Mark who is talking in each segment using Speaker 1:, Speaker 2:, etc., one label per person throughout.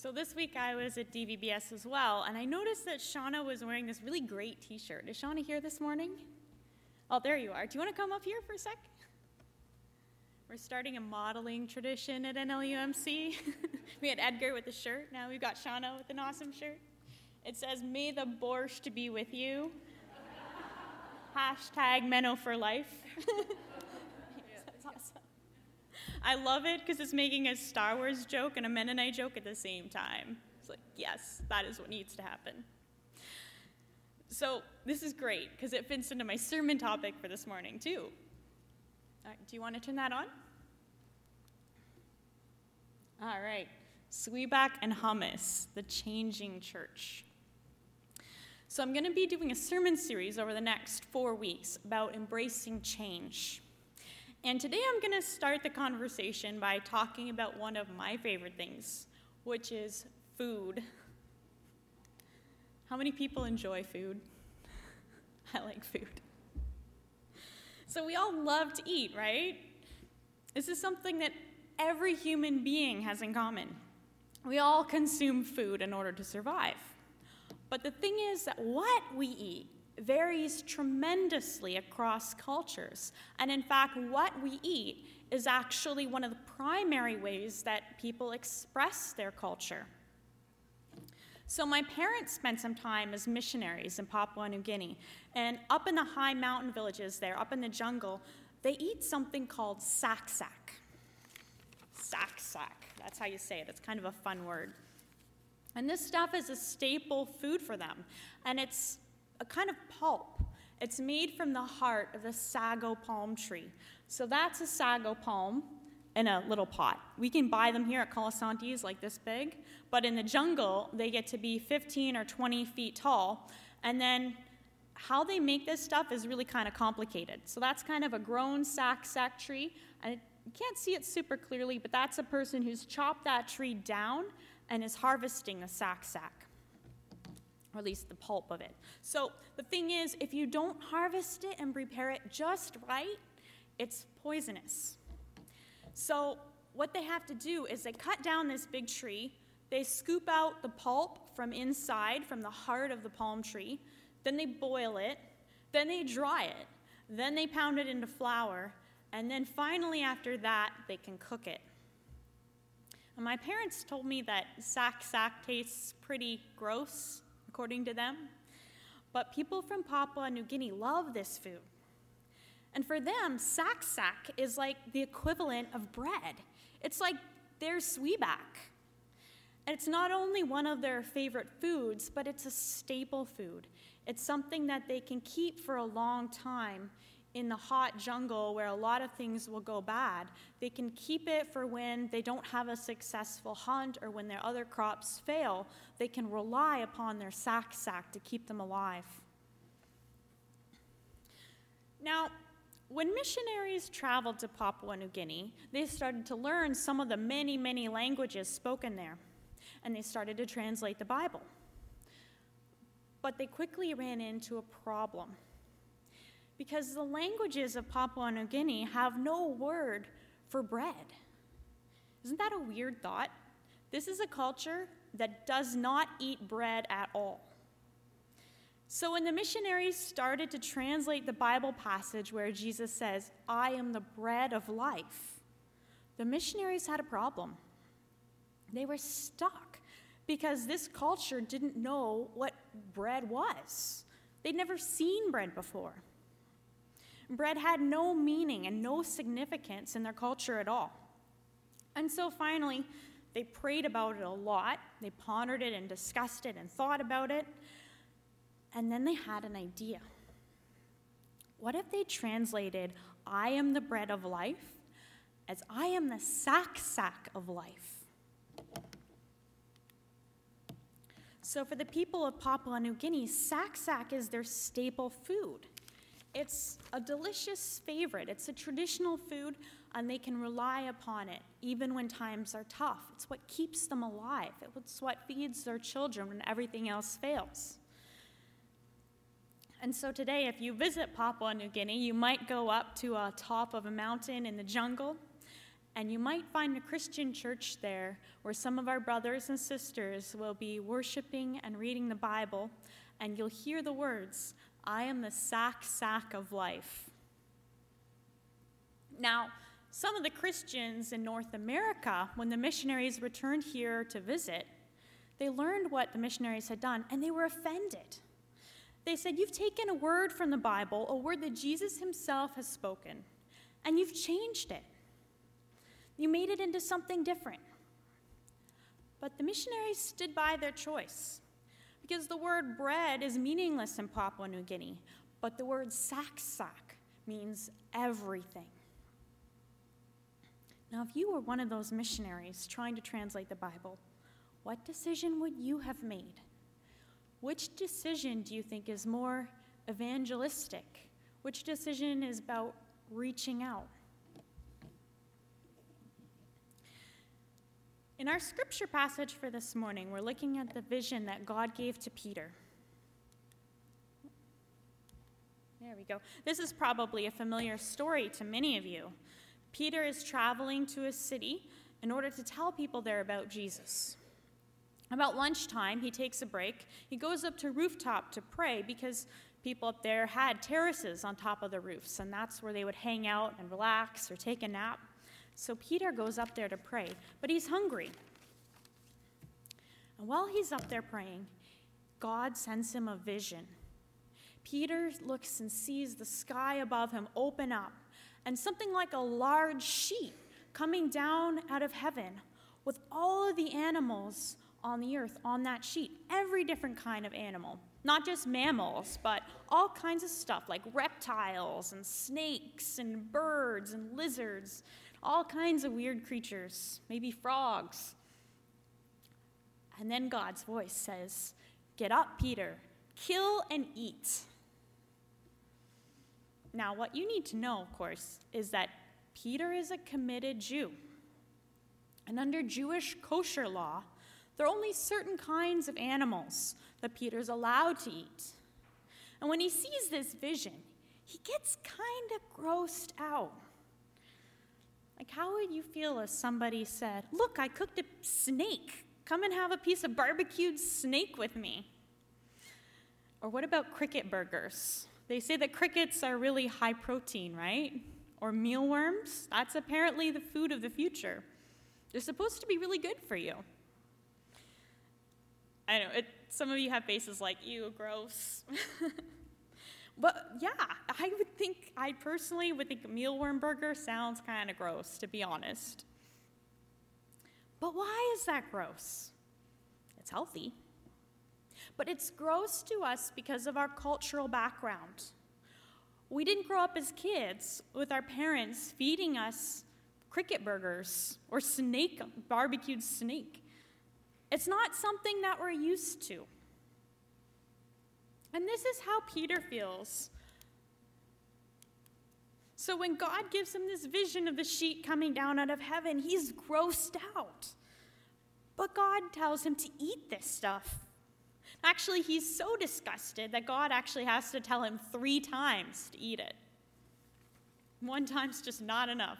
Speaker 1: So this week I was at DVBS as well, and I noticed that Shauna was wearing this really great t-shirt. Is Shauna here this morning? Oh, there you are. Do you want to come up here for a sec? We're starting a modeling tradition at NLUMC. We had Edgar with the shirt. Now we've got Shauna with an awesome shirt. It says, "May the borscht be with you." Hashtag Menno for life. That's awesome. I love it because it's making a Star Wars joke and a Mennonite joke at the same time. It's like, yes, that is what needs to happen. So this is great because it fits into my sermon topic for this morning too. All right, do you want to turn that on? All right, Sweeback and Hummus, the changing church. So I'm going to be doing a sermon series over the next 4 weeks about embracing change. And today I'm going to start the conversation by talking about one of my favorite things, which is food. How many people enjoy food? I like food. So we all love to eat, right? This is something that every human being has in common. We all consume food in order to survive. But the thing is that what we eat varies tremendously across cultures. And in fact, what we eat is actually one of the primary ways that people express their culture. So my parents spent some time as missionaries in Papua New Guinea. And up in the high mountain villages there, up in the jungle, they eat something called sak-sak. Sak-sak, that's how you say it. It's kind of a fun word. And this stuff is a staple food for them. And it's a kind of pulp. It's made from the heart of the sago palm tree. So that's a sago palm in a little pot. We can buy them here at Colasantes like this big, but in the jungle, they get to be 15 or 20 feet tall. And then how they make this stuff is really kind of complicated. So that's kind of a grown sak-sak tree. And you can't see it super clearly, but that's a person who's chopped that tree down and is harvesting the sak-sak, or at least the pulp of it. So the thing is, if you don't harvest it and prepare it just right, it's poisonous. So what they have to do is they cut down this big tree, they scoop out the pulp from inside, from the heart of the palm tree, then they boil it, then they dry it, then they pound it into flour, and then finally after that, they can cook it. And my parents told me that sak-sak tastes pretty gross, according to them. But people from Papua New Guinea love this food. And for them, sak-sak is like the equivalent of bread. It's like their sweeback. And it's not only one of their favorite foods, but it's a staple food. It's something that they can keep for a long time in the hot jungle where a lot of things will go bad. They can keep it for when they don't have a successful hunt or when their other crops fail. They can rely upon their sak-sak to keep them alive. Now, when missionaries traveled to Papua New Guinea, they started to learn some of the many, many languages spoken there, and they started to translate the Bible. But they quickly ran into a problem, because the languages of Papua New Guinea have no word for bread. Isn't that a weird thought? This is a culture that does not eat bread at all. So when the missionaries started to translate the Bible passage where Jesus says, "I am the bread of life," the missionaries had a problem. They were stuck because this culture didn't know what bread was. They'd never seen bread before. Bread had no meaning and no significance in their culture at all. And so finally, they prayed about it a lot. They pondered it and discussed it and thought about it. And then they had an idea. What if they translated, "I am the bread of life," as "I am the sak-sak of life"? So for the people of Papua New Guinea, sak-sak is their staple food. It's a delicious favorite. It's a traditional food, and they can rely upon it even when times are tough. It's what keeps them alive. It's what feeds their children when everything else fails. And so today, if you visit Papua New Guinea, you might go up to a top of a mountain in the jungle, And you might find a Christian church there where some of our brothers and sisters will be worshiping and reading the Bible, and you'll hear the words, "I am the sack of life." Now, some of the Christians in North America, when the missionaries returned here to visit, they learned what the missionaries had done, and they were offended. They said, "You've taken a word from the Bible, a word that Jesus himself has spoken, and you've changed it. You made it into something different." But the missionaries stood by their choice, because the word bread is meaningless in Papua New Guinea, but the word sak means everything. Now, if you were one of those missionaries trying to translate the Bible, what decision would you have made? Which decision do you think is more evangelistic? Which decision is about reaching out? In our scripture passage for this morning, we're looking at the vision that God gave to Peter. There we go. This is probably a familiar story to many of you. Peter is traveling to a city in order to tell people there about Jesus. About lunchtime, he takes a break. He goes up to a rooftop to pray because people up there had terraces on top of the roofs, and that's where they would hang out and relax or take a nap. So Peter goes up there to pray, but he's hungry. And while he's up there praying, God sends him a vision. Peter looks and sees the sky above him open up, and something like a large sheet coming down out of heaven with all of the animals on the earth on that sheet. Every different kind of animal. Not just mammals, but all kinds of stuff like reptiles and snakes and birds and lizards. All kinds of weird creatures, maybe frogs. And then God's voice says, "Get up, Peter, kill and eat." Now, what you need to know, of course, is that Peter is a committed Jew. And under Jewish kosher law, there are only certain kinds of animals that Peter's allowed to eat. And when he sees this vision, he gets kind of grossed out. Like, how would you feel if somebody said, "Look, I cooked a snake. Come and have a piece of barbecued snake with me"? Or what about cricket burgers? They say that crickets are really high protein, right? Or mealworms. That's apparently the food of the future. They're supposed to be really good for you. I know, some of you have faces like, "Ew, gross." But yeah, I personally would think a mealworm burger sounds kind of gross, to be honest. But why is that gross? It's healthy. But it's gross to us because of our cultural background. We didn't grow up as kids with our parents feeding us cricket burgers or barbecued snake. It's not something that we're used to. And this is how Peter feels. So when God gives him this vision of the sheet coming down out of heaven, he's grossed out. But God tells him to eat this stuff. Actually, he's so disgusted that God actually has to tell him 3 times to eat it. 1 time's just not enough.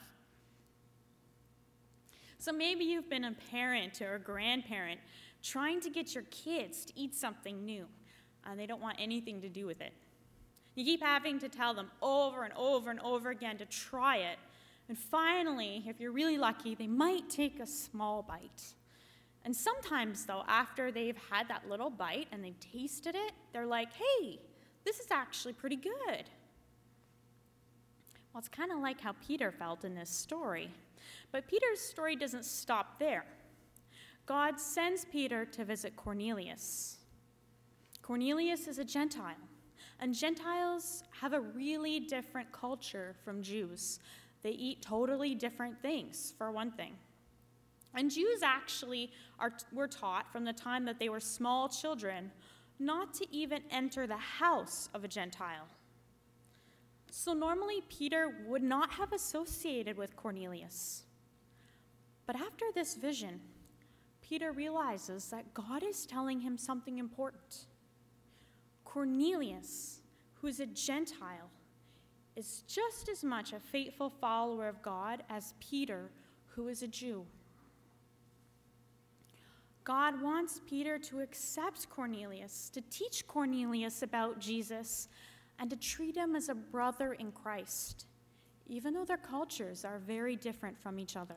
Speaker 1: So maybe you've been a parent or a grandparent trying to get your kids to eat something new, and they don't want anything to do with it. You keep having to tell them over and over and over again to try it, and finally, if you're really lucky, they might take a small bite. And sometimes, though, after they've had that little bite and they've tasted it, they're like, "Hey, this is actually pretty good." Well, it's kind of like how Peter felt in this story. But Peter's story doesn't stop there. God sends Peter to visit Cornelius. Cornelius is a Gentile, and Gentiles have a really different culture from Jews. They eat totally different things, for one thing. And Jews actually were taught from the time that they were small children not to even enter the house of a Gentile. So normally Peter would not have associated with Cornelius. But after this vision, Peter realizes that God is telling him something important. Cornelius, who is a Gentile, is just as much a faithful follower of God as Peter, who is a Jew. God wants Peter to accept Cornelius, to teach Cornelius about Jesus, and to treat him as a brother in Christ, even though their cultures are very different from each other.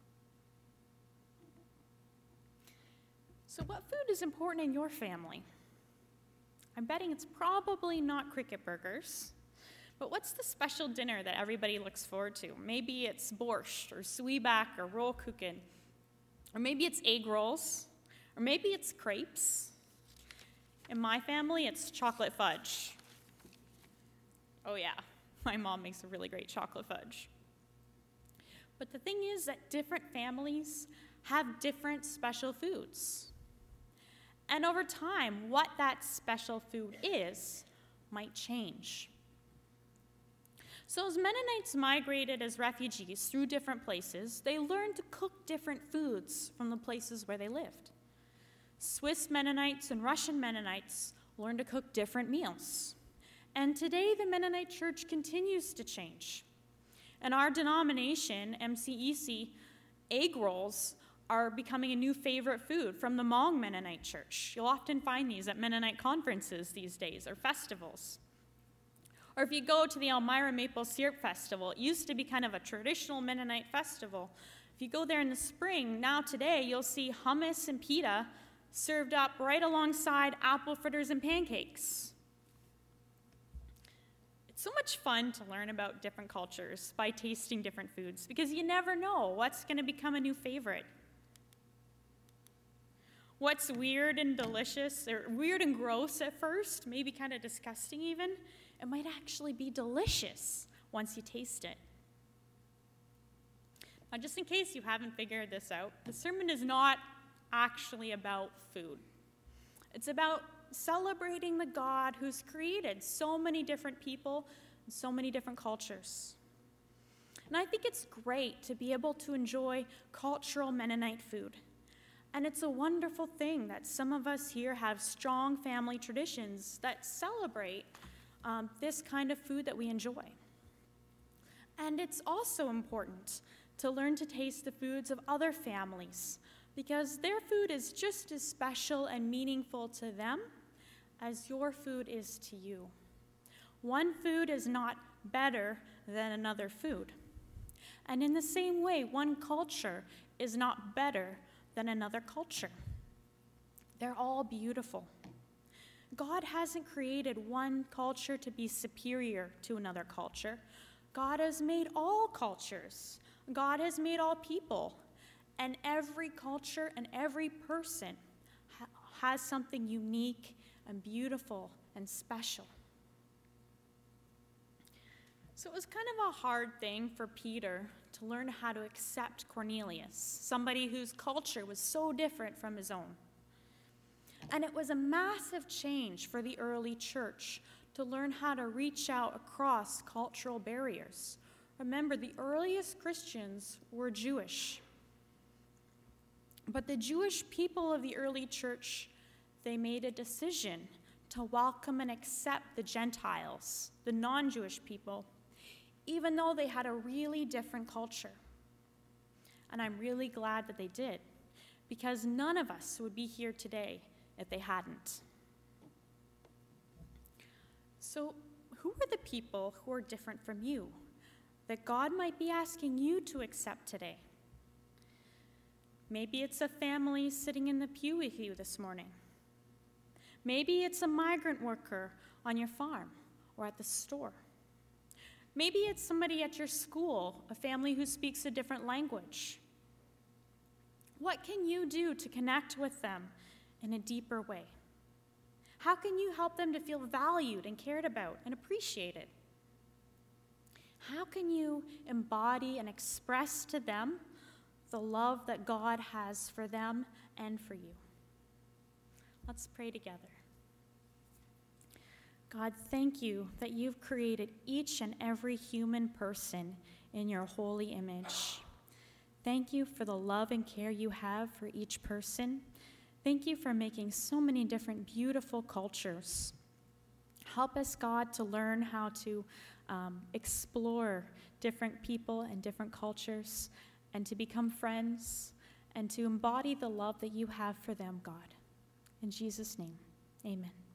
Speaker 1: So what food is important in your family? I'm betting it's probably not cricket burgers, but what's the special dinner that everybody looks forward to? Maybe it's borscht or zwieback or rollkuchen, or maybe it's egg rolls, or maybe it's crepes. In my family, it's chocolate fudge. Oh yeah, my mom makes a really great chocolate fudge. But the thing is that different families have different special foods. And over time, what that special food is might change. So as Mennonites migrated as refugees through different places, they learned to cook different foods from the places where they lived. Swiss Mennonites and Russian Mennonites learned to cook different meals. And today, the Mennonite Church continues to change. In our denomination, MCEC, egg rolls are becoming a new favorite food from the Hmong Mennonite Church. You'll often find these at Mennonite conferences these days, or festivals. Or if you go to the Elmira Maple Syrup Festival, it used to be kind of a traditional Mennonite festival. If you go there in the spring, now today, you'll see hummus and pita served up right alongside apple fritters and pancakes. It's so much fun to learn about different cultures by tasting different foods, because you never know what's going to become a new favorite. What's weird and delicious, or weird and gross at first, maybe kind of disgusting even, it might actually be delicious once you taste it. Now, just in case you haven't figured this out, the sermon is not actually about food. It's about celebrating the God who's created so many different people and so many different cultures. And I think it's great to be able to enjoy cultural Mennonite food. And it's a wonderful thing that some of us here have strong family traditions that celebrate this kind of food that we enjoy. And it's also important to learn to taste the foods of other families, because their food is just as special and meaningful to them as your food is to you. One food is not better than another food. And in the same way, one culture is not better than another culture. They're all beautiful. God hasn't created one culture to be superior to another culture. God has made all cultures. God has made all people. And every culture and every person has something unique and beautiful and special. So it was kind of a hard thing for Peter to learn how to accept Cornelius, somebody whose culture was so different from his own. And it was a massive change for the early church to learn how to reach out across cultural barriers. Remember, the earliest Christians were Jewish. But the Jewish people of the early church, they made a decision to welcome and accept the Gentiles, the non-Jewish people, even though they had a really different culture. And I'm really glad that they did, because none of us would be here today if they hadn't. So, who are the people who are different from you that God might be asking you to accept today? Maybe it's a family sitting in the pew with you this morning. Maybe it's a migrant worker on your farm or at the store. Maybe it's somebody at your school, a family who speaks a different language. What can you do to connect with them in a deeper way? How can you help them to feel valued and cared about and appreciated? How can you embody and express to them the love that God has for them and for you? Let's pray together. God, thank you that you've created each and every human person in your holy image. Thank you for the love and care you have for each person. Thank you for making so many different beautiful cultures. Help us, God, to learn how to explore different people and different cultures, and to become friends and to embody the love that you have for them, God. In Jesus' name, amen.